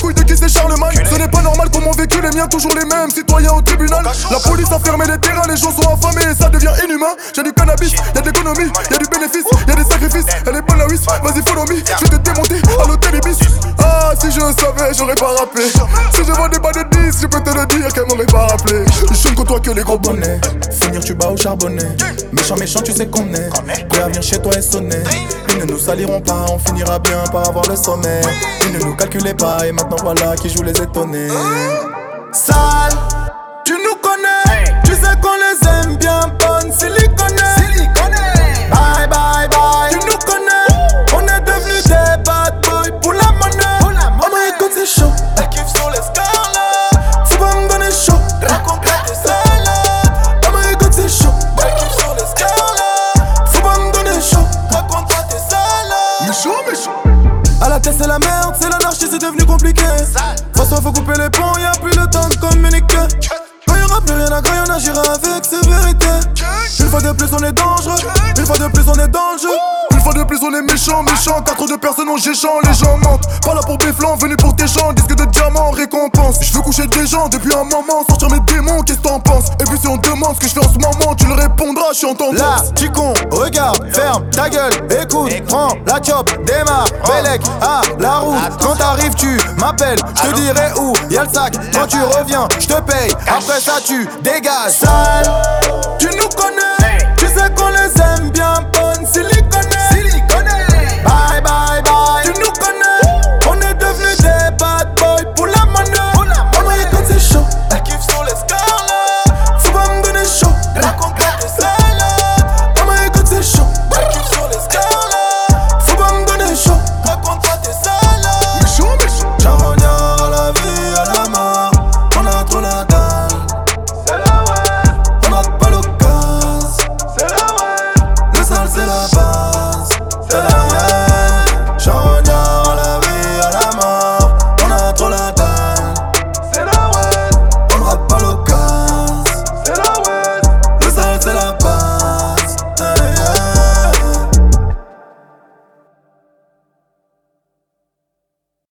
couilles de qui c'est Charlemagne. Ce n'est pas normal qu'on m'en vécu, les miens toujours les mêmes. Citoyens au tribunal, la police a fermé les terrains, les gens sont affamés et ça devient inhumain. J'ai du cannabis, y'a de l'économie, y'a du bénéfice, y'a des sacrifices. Elle est bonne la whiz, vas-y follow me. Je vais te démonter à l'hôtel Ibis. Ah, si je savais, j'aurais pas rappelé. Si je vendais pas de 10, je peux te le dire qu'elle m'aurait pas rappelé. Je ne côtoie que les gros bonnets. Finir tu bats au charbonnet. Méchant, méchant, tu sais qu'on est. Prêt à venir chez toi et sonner. Ils ne nous saliront pas, on finira bien par avoir le sommet. Ils ne nous calculaient pas et maintenant voilà qui joue les étonnés. Sale, tu nous connais. Tu sais qu'on les aime bien bonnes, siliconées. Bye bye bye, tu nous connais. On est devenus des bad boys pour la monnaie. Oh my god c'est chaud, elle kiffe sur l'escalade. Faut pas me donner chaud, raconte tes salades. Oh my god c'est chaud, elle kiffe sur l'escalade. Faut pas me donner chaud, raconte tes salades. Méchant, méchant. À la tête c'est la merde, c'est l'anarchie, c'est devenu compliqué. François faut couper les ponts, y'a plus le temps de communiquer. Quand y'aura plus rien à craindre, on agira avec sévérité. Une fois de plus on est dangereux, une fois de plus on est dans le jeu. Une fois de plus on est méchant, méchant. 4 de personnes ont géchant, les gens mentent. Pas là pour Béflan, venu pour tes gens. Disque de diamant, récompense. Je veux coucher des gens depuis un moment, sortir mes démons, qu'est-ce que t'en penses? Et puis si on te demande ce que je fais en ce moment, tu le répondras, je suis en tendance. Là, tu con, regarde, ferme ta gueule, écoute, prends la chop, démarre, Bélec, à la route. Quand t'arrives tu m'appelles, je te dirai où y'a le sac. Quand tu reviens, je te paye, après ça tu dégages. Sale, tu nous connais, tu sais qu'on les aime bien.